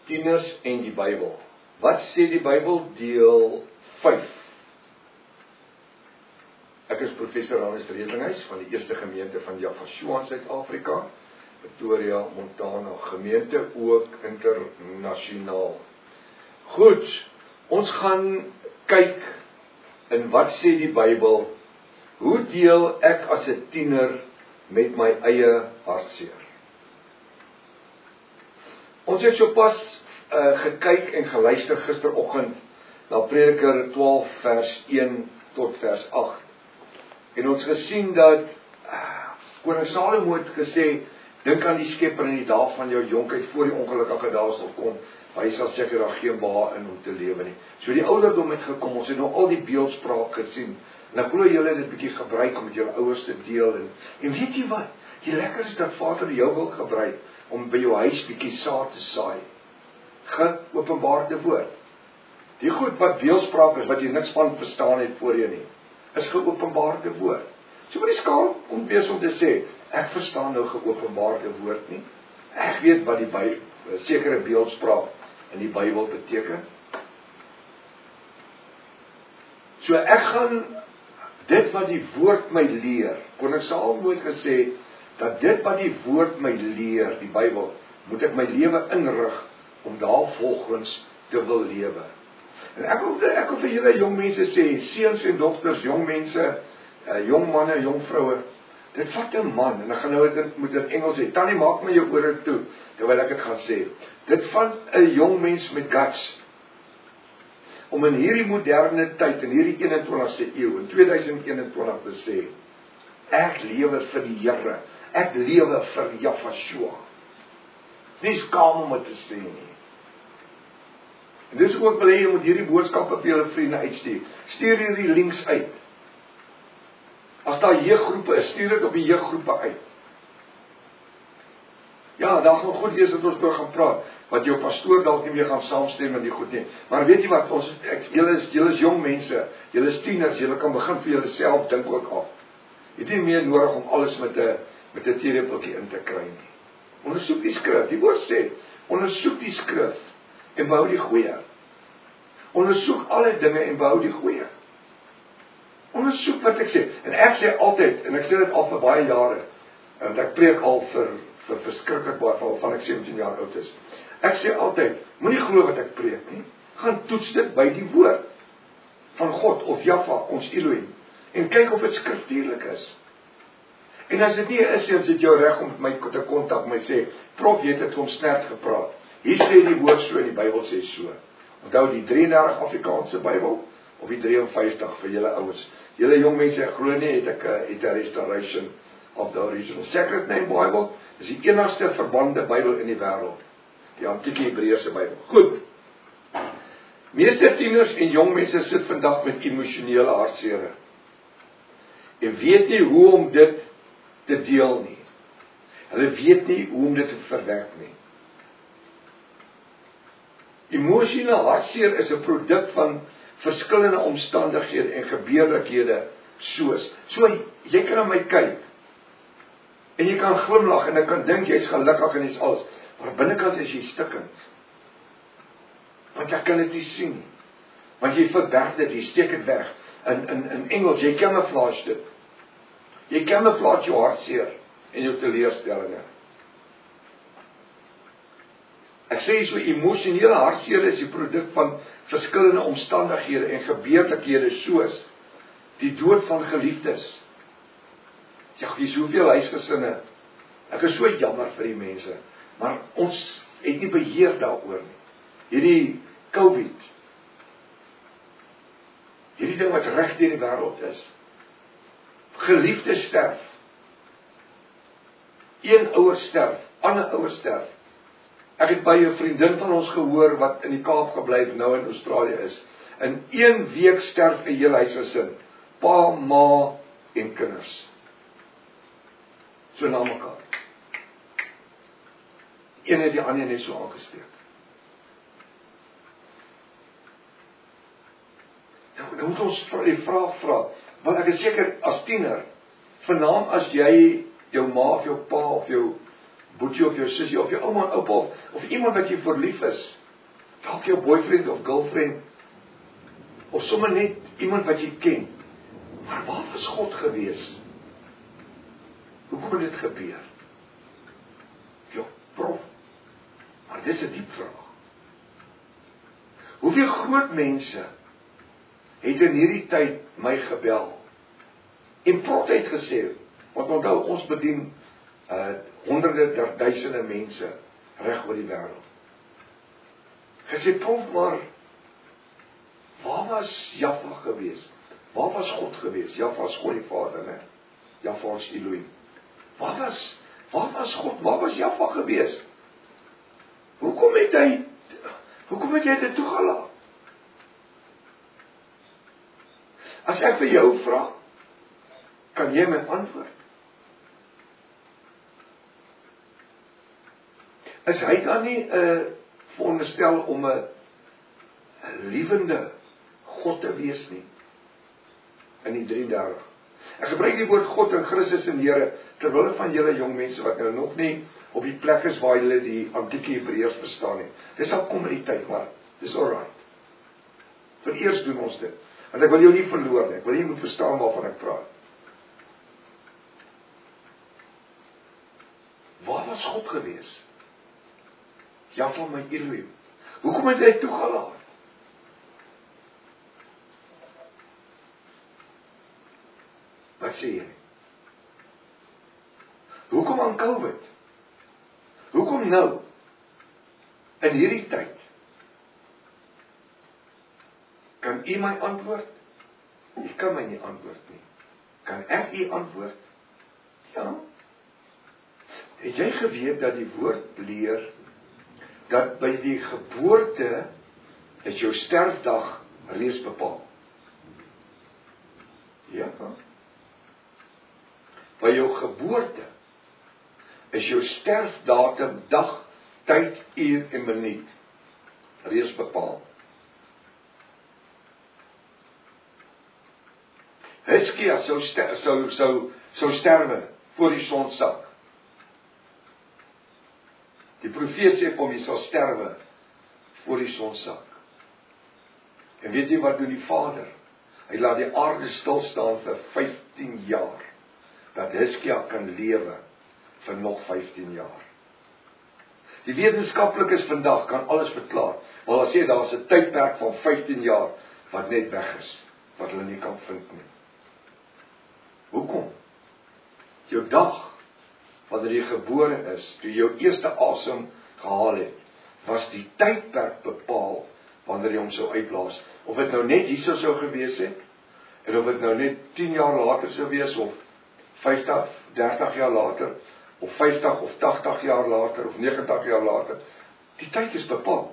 Tieners en die Bybel. Wat sê die Bybel? Deel 5. Ek is professor Hannes Redlinghuis van die eerste gemeente van Javashoa in Suid-Afrika, Pretoria, Montana, gemeente ook internasionaal. Goed, ons gaan kyk in wat sê die Bybel, hoe deel ek as 'n tiener met my eie hartseer. Ons het sopas gekyk en geluister gisteroggend na Prediker 12 vers 1 tot vers 8. En ons gesien dat koning Salomo het gesê, dink aan die Skepper in die dae van jou jonkheid voor die ongelukkige dae sal kom, hy sal seker daar geen behaag in om te lewe nie. So die ouderdom het gekom, ons het nou al die beeldspraak gesien, en ek glo julle het dit bietjie gebruik om met julle ouers te deel, en weet jy wat, die lekker is dat Vader jou wil gebruik, om by jou huis bietjie saad te saai, geopenbaarde woord. Die goed wat beeldspraak is, wat jy niks van verstaan het voorheen nie, is geopenbaarde woord. So moet jy skaam om wees om te sê, ek verstaan nou geopenbaarde woord nie, ek weet wat die sekere beeldspraak in die Bybel beteken. So ek gaan dit wat die woord my leer, koning Salomo het gesê, dat dit wat die woord my leer, die Bybel, moet ek my lewe inrig, om daar volgens te wil lewe. En ek wil vir julle jong mense sê, seuns en dogters, jong mense, jong manne, jong vroue, dit vat 'n man, en ek gaan nou dit moet in Engels sê, Tannie, maak my jou ore toe, terwyl ek dit gaan sê, dit vat 'n jong mens met guts, om in hierdie moderne tyd, in hierdie 21ste eeu, in 2021 te sê, ek lewe vir die Here, ek lewe vir Javashoa. Nie skaam om dit te sê nie. En dis ook wil jy moet hierdie boodskappe vir julle vriende uitstuur. Stuur hierdie links uit. As daar jeuggroepe is, stuur dit op die jeuggroepe uit. Ja, daar gaan goed wees dat ons oor gaan praat, wat jou pastoor dalk nie meer gaan saamstem met die goed nie. Maar weet jy wat, julle is jong mense, julle is tieners, julle kan begin vir julle self dink ook af. Jy het nie meer nodig om alles met 'n teelepeltjie in te kry nie. Ondersoek die skrif, die woord sê, ondersoek die skrif en behou die goeie. Ondersoek alle dinge en behou die goeie. Ondersoek wat ek sê, en ek sê altyd, en ek sê dit al vir baie jare, en ek preek al vir verskriklik baie, van ek 17 jaar oud is. Ek sê altyd, moenie glo wat ek preek nie, gaan toets dit by die woord van God of Jahwe, ons Elohim, en kyk of dit skriftuurlik is. En as dit nie is, dan sit jou reg om my te kontak, my sê, prof, jy het dit om snert gepraat. Hier sê die woord so, en die Bybel sê so. Onthou die 33 Afrikaanse Bybel, of die 53 vir julle ouers. Julle jong mense, ek glo nie, het 'n restoration of the original Sacred Name Bible, is die enigste verbande Bybel in die wêreld. Die antieke Hebreëse Bybel. Goed. Meeste tieners en jong mense sit vandag met emosionele hartseer. En weet nie hoe om dit te deel nie. Hulle weet nie hoe om dit te verwerk nie. Emosionele hartseer is 'n produk van verskillende omstandighede en gebeurlikhede soos. So jy kan na my kyk en jy kan glimlag en ek kan dink jy's gelukkig en jy's alles, maar binnekant is jy stikkend. Want jy kan dit nie sien nie. Want jy verberg dit, jy steek dit weg. In Engels, jy camouflage dit. Jy camouflage jou hartseer en jou teleurstellinge. Ek sê so, emosionele hartseer is die produk van verskillende omstandighede en gebeurlikhede soos die dood van geliefdes. Ja, hier is soveel huisgesinne. Ek is so jammer vir die mense, maar ons het nie beheer daaroor nie. Hierdie COVID, hierdie ding wat reg deur die wêreld is. Geliefdes sterf. Een ouer sterf, ander ouer sterf. Ek het by 'n vriendin van ons gehoor wat in die Kaap gebly het, nou in Australië is. In 1 week sterf 'n hele huisgesin. Pa, ma en kinders. So na mekaar. Een het die ander net so aangesteek. Nou moet ons die vraag vra, want ek is seker as tiener, vernaam as jy jou ma of jou pa of jou boetie of jou sussie of jou ouma en oupa of iemand wat jy verlief is, dalk jou boyfriend of girlfriend, of sommer net iemand wat jy ken. Maar waar was God gewees? Hoekom het dit gebeur? Ja, prof. Maar dis 'n diep vraag. Hoeveel groot mense het in hierdie tyd my gebel en prof het gesê, want onthou ons bedien honderde, duisende mense reg oor die wêreld. Gesê, prof, maar waar was Jahwe gewees? Waar was God gewees? Jahwe was God die Vader, né? Jahwe was Elohim. Waar was God? Waar was Jahwe gewees? Hoekom het jy dit toegelaat? As ek vir jou vra, kan jy my antwoord? Is hy dan nie veronderstel om 'n liewende God te wees nie? In die 33. Ek gebruik die woord God en Christus en Here terwille van julle jong mense wat nou nog nie op die plek is waar julle die antieke Hebreërs verstaan nie. Dis al kom in die tyd, maar dis alright. Vereers doen ons dit. Want ek wil jou nie verloor nie. Ek wil jy moet verstaan waarvan ek praat. Waar was God gewees? Jahwe my Elohim. Hoekom het hy toegelaat? Wat sê jy? Hoekom aan COVID? Hoekom nou? In hierdie tyd? Kan u my antwoord? U kan my nie antwoord nie. Kan ek u antwoord? Ja. Het jy geweet dat die woord leer dat by die geboorte is jou sterfdag reeds bepaal? Ja. By jou geboorte is jou sterfdatum, dag, tyd, uur en minuut reeds bepaal. Hizkia sou sterwe voor die son sak. Die profeet sê vir hom, jy sal sterwe voor die son sak. En weet jy wat doen die Vader? Hy laat die aarde stil staan vir 15 jaar. Dat Hizkia kan lewe vir nog 15 jaar. Die wetenskaplikes vandag kan alles verklaar. Maar hulle sê daar's 'n tydperk van 15 jaar wat net weg is, wat hulle nie kan vind nie. Hoekom? Jou dag, wanneer jy gebore is, toe jy jou eerste asem gehaal het, was die tydperk bepaal wanneer jy hom sou uitblaas. Of dit nou net hierso sou gewees het, en of dit nou net 10 jaar later sou wees, of 50, 30 jaar later, of 50 of 80 jaar later, of 90 jaar later, die tyd is bepaal.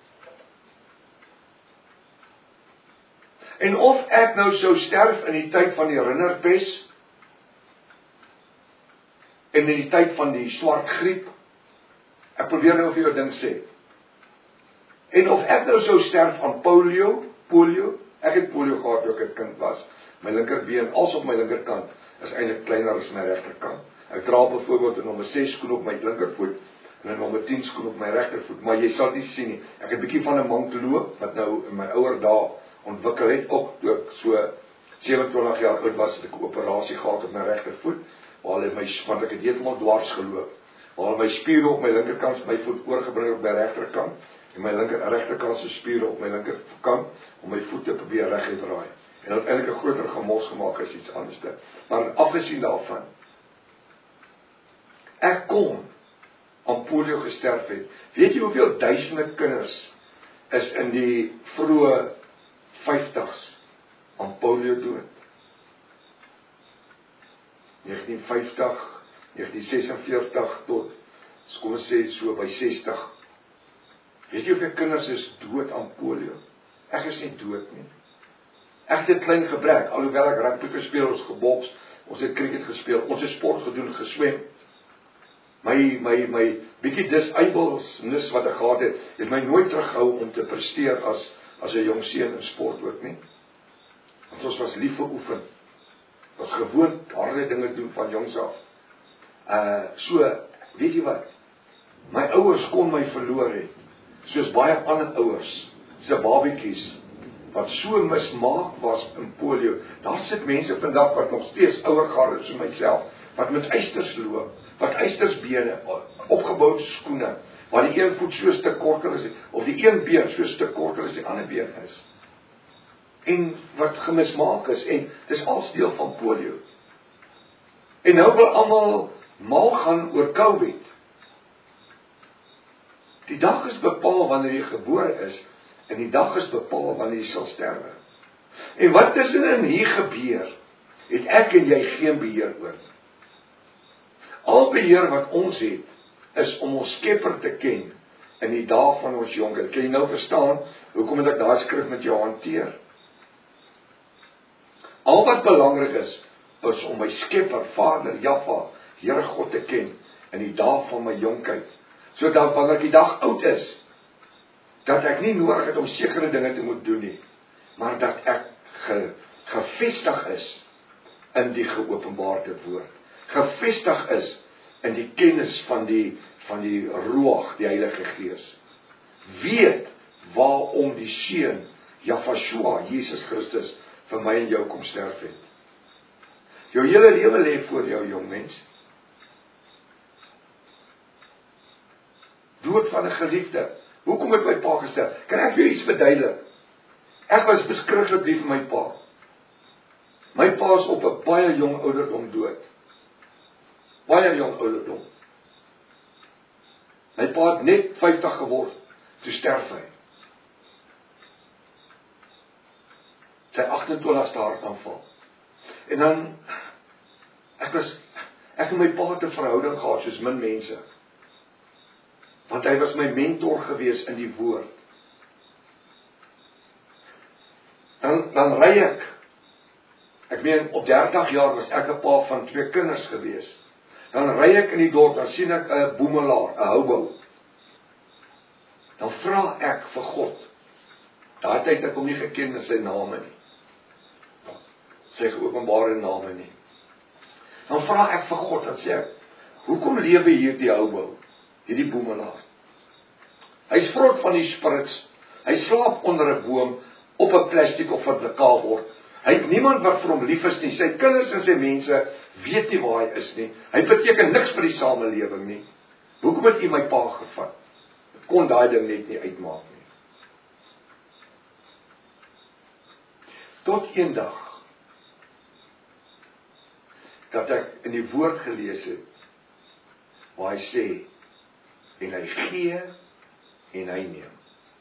En of ek nou sou sterf in die tyd van die rinderpes, en in die tyd van die swart griep, ek probeer nou vir jou ding sê, en of ek nou sou sterf aan polio, ek het polio gehad toe ek 'n kind was, my linkerbeen, als op my linkerkant, is eintlik kleiner as my regterkant. Ek dra byvoorbeeld 'n nommer 6 skoen op my linkervoet, en 'n nommer 10 skoen op my regtervoet, maar jy sal dit sien nie, ek het 'n bietjie van 'n mank loop, wat nou in my ouer dae ontwikkel het, ook toe ek so 27 jaar oud was, het ek 'n operasie gehad op my regtervoet, want ek het heeltemal dwars geloop, waar my spiere op my linkerkant my voet oorgebring op my regterkant, en my regterkant se spiere op my linkerkant, om my voet te probeer reg te draai. En uiteindelik 'n groter gemors gemaak as iets anders. Maar afgesien daarvan, ek kon aan polio gesterf het. Weet jy hoeveel duisende kinders is in die vroeë 50s aan polio dood? 1950, 1946 tot, kom ons sê so by 60. Weet jy hoeveel kinders is dood aan polio? Ek is nie dood nie. Ek het klein gebrek, alhoewel ek rugby gespeel, ons geboks, ons het cricket gespeel, ons het sport gedoen, geswem. My bietjie disabledness wat ek gehad het my nooit terughou om te presteer as 'n jong seun in sport ook nie. Want ons was lief vir oefen. Was gewoon harde dinge doen van jongs af. So, weet jy wat? My ouers kon my verloor het, soos baie ander ouers, se babietjies, wat so mismaak was in polio. Daar sit mense vandag wat nog steeds ouer gaan is as myself, wat met eisters loop, wat eistersbene, opgeboude skoene, waar die een voet so stuk korter is, of die een been so stuk korter as die ander been is. En wat gemismaak is, en dis als deel van polio. En nou wil almal mal gaan oor COVID. Die dag is bepaal wanneer jy gebore is, en die dag is bepaal wanneer jy sal sterwe. En wat tussenin hier gebeur, het ek en jy geen beheer oor. Al beheer wat ons het, is om ons Skepper te ken, in die dae van ons jonger. Kan jy nou verstaan, hoekom het ek daai skrif met jou hanteer? Al wat belangrik is om my Skepper, Vader, Jahwe, Here God te ken, in die dae van my jonkheid, sodat wanneer ek die dag oud is, dat ek nie nodig het om sekere dinge te moet doen nie, maar dat ek gevestig is in die geopenbaarde woord, gevestig is in die kennis van die Ruach, die Heilige Gees, weet waarom die Seun, Yahshua, Jesus Christus, vir my en jou kom sterf het. Jou hele lewe lê voor jou, jong mens. Dood van 'n geliefde. Hoekom het my pa gesterf? Kan ek vir jou iets verduidelik? Ek was beskruiklik lief vir my pa. My pa is op 'n baie jong ouderdom dood. Baie jong ouderdom. My pa het net 50 geword, toe sterf hy. Sy 28ste hartaanval. En dan, ek en my pa het 'n verhouding gehad soos min mense. Want hy was my mentor gewees in die woord. Dan ry ek meen, op 30 jaar was ek 'n pa van 2 kinders gewees. Dan ry ek in die dorp, dan sien ek 'n boemelaar, 'n houbou. Dan vra ek vir God. Daai tyd ek hom nie geken met sy name nie. Sy geopenbare name nie. Dan vra ek vir God, dan sê ek, hoekom lewe hierdie houbou, hierdie boemelaar? Hy's vrot van die sprits, hy slaap onder 'n boom, op 'n plastiek of 'n plakkaatbord. Hy het niemand wat vir hom lief is nie, sy kinders en sy mense weet nie waar hy is nie, hy beteken niks vir die samelewing nie. Hoekom het U my pa gevat? Ek kon daai ding net nie uitmaak nie. Tot eendag, dat ek in die woord gelees het, waar hy sê, en hy gee, en hy neem.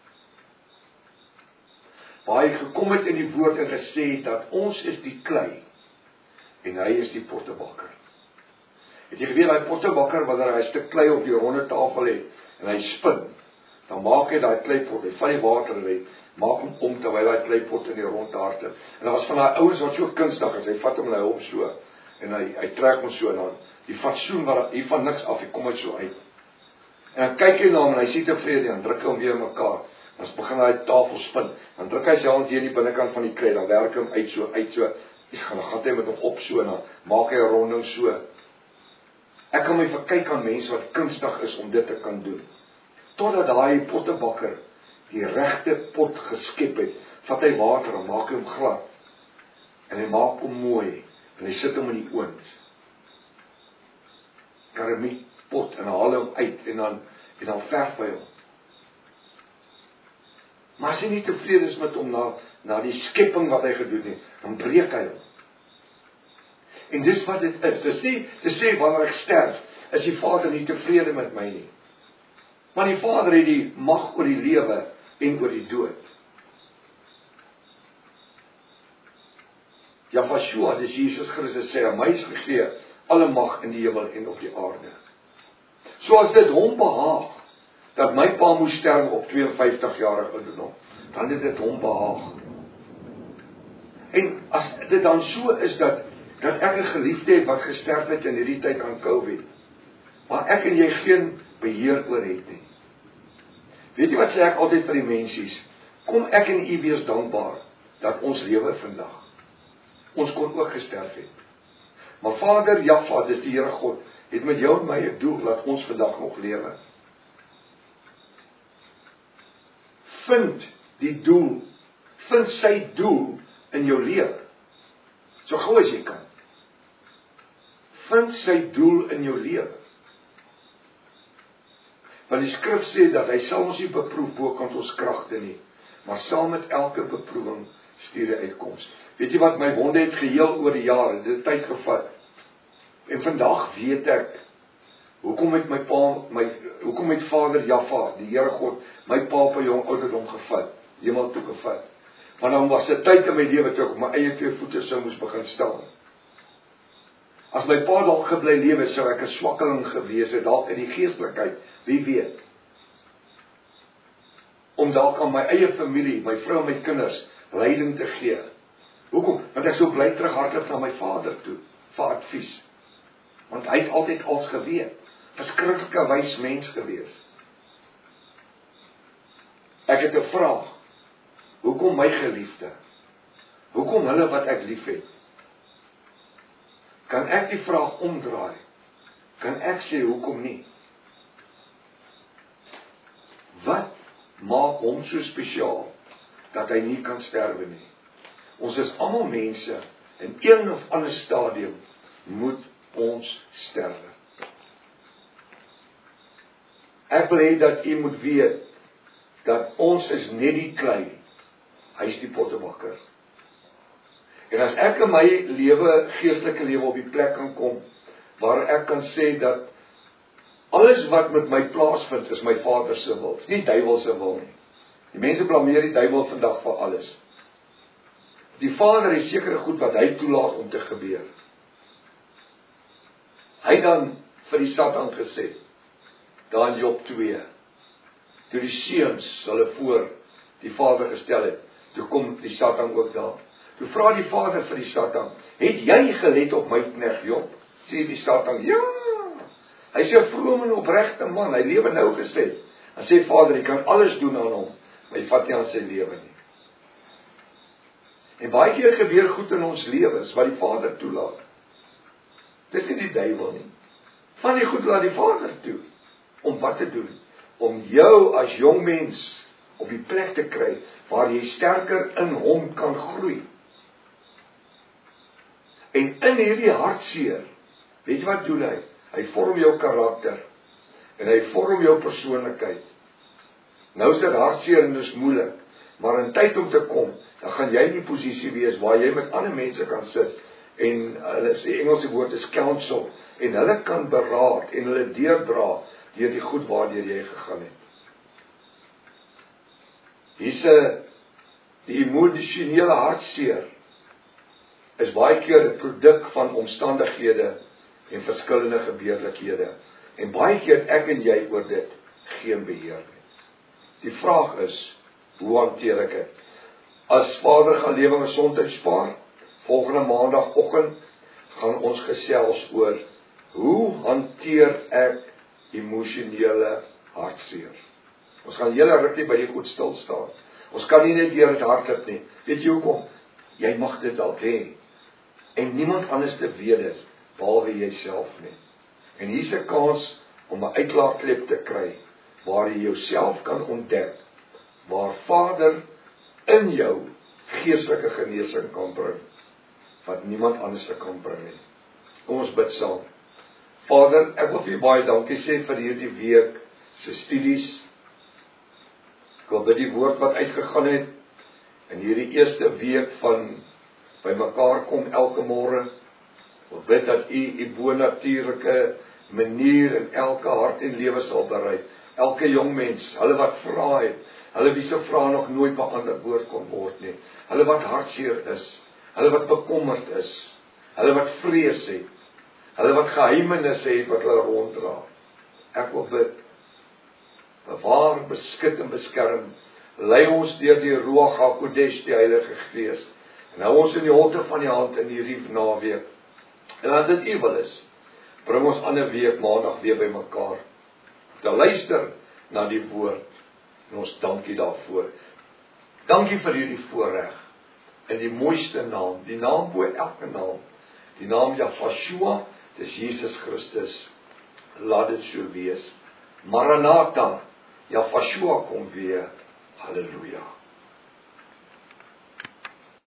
Waar hy gekom het in die woord en gesê dat ons is die klei, en hy is die pottebakker. Het jy geweet, die pottebakker, wanneer hy 'n stuk klei op die ronde tafel het, en hy spin, dan maak hy daai kleipot, hy vat die water en hy maak hom om, terwyl hy kleipot in die ronde harte. En daar was van daai ouens wat so kunstig is, hy vat hom en hy hom so, en hy trek hom so, en dan, die fatsoen, wat hy van niks af, hy kom uit so uit. En dan kyk hy na hom, en hy sê tevrede, en druk hom weer in mekaar, dan begin hy tafel spin, dan druk hy sy hand hier in die binnekant van die klei, dan werk hy hom uit so, dan gaan hy met hom op so, en dan maak hy 'n ronding so. Ek kan my verkyk aan mense wat kunstig is om dit te kan doen. Totdat daai pottebakker die regte pot geskep het, vat hy water en maak hom glad. En hy maak hom mooi, en hy sit hom in die oond. Keramiekpot, en haal hom uit, en dan verf hy hom. Maar as hy nie tevrede is met hom na die skepping wat hy gedoen het, dan breek hy hom. En dis wat dit is. Dis nie te sê wanneer ek sterf, is die Vader nie tevrede met my nie. Want die Vader het die mag oor die lewe en oor die dood. Yahshua, dis Jesus Christus sê, aan my is gegee alle mag in die hemel en op die aarde. So as dit hom behaag, dat my pa moes sterf op 52 jarige ouderdom, dan het dit hom behaag. En as dit dan so is dat ek 'n geliefde het wat gesterf het in hierdie tyd aan COVID, maar ek en jy geen beheer oor het nie. Weet jy wat sê ek altyd vir die mensies? Kom ek en u wees dankbaar dat ons lewe vandag. Ons kon ook gesterf het. Maar Vader, Jahwe, dis die Here God, het met jou en my 'n doel, laat ons vandag nog lewe. Vind die doel, vind sy doel in jou lewe. So gou as jy kan. Vind sy doel in jou lewe. Want die skrif sê dat hy sal ons nie beproef bokant ons kragte nie, maar saam met elke beproewing stuur hy uitkoms. Weet jy wat, my wonde het geheel oor die jare, dit het tyd gevat. En vandag weet ek, hoekom het Vader Jaffa, die Here God, my pa op 'n jong ouderdom gevat, hemel toe gevat. Want dan was dit tyd in my lewe toe ek op my eie 2 voete sou moes begin staan. As my pa dalk gebly lewe, sou ek 'n swakkeling gewees het, dalk in die geestelikheid, wie weet. Om dalk aan my eie familie, my vrou en my kinders, leiding te gee. Hoekom? Want ek sou bly terughardloop na my vader toe, vir advies. Want hy het altyd als geweet, verskriklike wys mens gewees. Ek het 'n vraag, hoekom my geliefde? Hoekom hulle wat ek lief het? Kan ek die vraag omdraai? Kan ek sê, hoekom nie? Wat maak hom so spesiaal, dat hy nie kan sterwe nie? Ons is almal mense, in een of ander stadium, moet ons sterwe. Ek wil hê dat u moet weet, dat ons is net die klei, hy is die pottebakker. En as ek in my lewe, geestelike lewe op die plek kan kom, waar ek kan sê dat alles wat met my plaasvind, is my Vader se wil, nie duiwel se wil nie. Die mense blameer die duiwel vandag vir alles. Die Vader het sekere goed wat hy toelaat om te gebeur. Hy dan vir die Satan gesê, daar in Job 2, toe die seuns hulle voor die Vader gestel het, toe kom die Satan ook daar. Toe vra die Vader vir die Satan, het jy gelet op my knegt Job? Sê die Satan, ja. Hy sê 'n vrome en opregte man, hy lewe nou gesê. Dan sê Vader, jy kan alles doen aan hom, maar jy vat nie aan sy lewe nie. En baie keer gebeur goed in ons lewens, wat die Vader toelaat. Dis nie die duiwel nie. Van die goed laat die Vader toe, om wat te doen? Om jou as jong mens op die plek te kry, waar jy sterker in hom kan groei. En in hierdie hartseer, weet jy wat doen hy? Hy vorm jou karakter, en hy vorm jou persoonlikheid. Nou is dit hartseer en dis moeilik, maar in tyd om te kom, dan gaan jy in die posisie wees, waar jy met ander mense kan sit, en die Engelse woord is counsel, en hulle kan beraad, en hulle deurdra, deur die goed waardeur jy gegaan het. Hier's die emosionele hartseer, is baie keer 'n produk van omstandighede, en verskillende gebeurlikhede. En baie keer ek en jy oor dit geen beheer nie. Die vraag is, hoe hanteer ek dit? As Vader gaan lewe en gesondheid spaar, volgende maandagoggend gaan ons gesels oor, hoe hanteer ek emosionele hartseer? Ons gaan hele rukkie by die goed stil staan. Ons kan nie net deur dit hardloop nie. Weet jy hoekom? Jy mag dit dalk hê. En niemand anders te weet dit, behalwe jouself nie. En hier's 'n kans om 'n uitlaatklep te kry, waar jy jouself kan ontdek, waar Vader in jou geestelike genesing kan bring, wat niemand anders kan bring nie. Kom ons bid saam. Vader, ek wil vir u baie dankie sê vir hierdie week se studies. Ek wil bid die woord wat uitgegaan het, in hierdie eerste week van by mekaar kom elke môre, wil bid dat u bonatuurlike manier in elke hart en lewe sal bereik. Elke jong mens, hulle wat vra het, hulle wie se vrae nog nooit beantwoord kon word nie, hulle wat hartseer is, hulle wat bekommerd is, hulle wat vrees het, hulle wat geheimenisse het wat hulle ronddra. Ek wil bid, bewaar, beskik en beskerm, lei ons deur die Ruach HaKodesh, die Heilige Gees, en hou ons in die holte van die hand in hierdie naweek. En as dit u wil is, bring ons ander week maandag weer by mekaar, te luister na die woord, en ons dankie daarvoor. Dankie vir hierdie voorreg, in die mooiste naam, die naam bo elke naam, die naam Jahshua, dis Jesus Christus. Laat dit so wees. Maranatha, Yahshua kom weer. Halleluja.